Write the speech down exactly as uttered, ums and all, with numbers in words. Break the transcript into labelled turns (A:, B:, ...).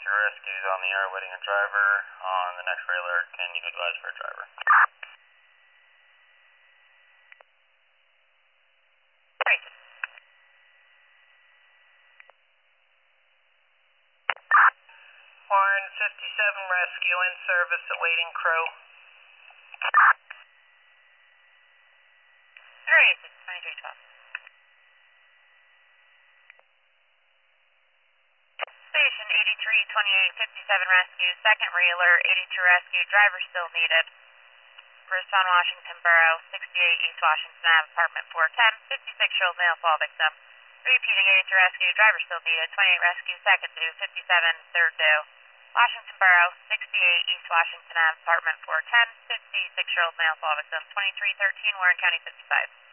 A: your rescues on the air waiting a driver. On the next railer, can you advise for a driver?
B: one fifty-seven rescue in service awaiting crew.
C: Alright, it's twenty-three twelve. Station eighty-three twenty-eight fifty-seven rescue, second railer, eighty-two rescue, driver still needed. Bridgetown, Washington Borough, sixty-eight East Washington Avenue, apartment four ten, fifty-six-year-old male fall victim. Repeating eighty-two rescue, driver still needed, twenty-eight rescue, second due, fifty-seven, third due. Washington Borough, sixty-eight East Washington Avenue, apartment four ten, fifty-six-year-old male fall victim, twenty-three thirteen, Warren County fifty-five.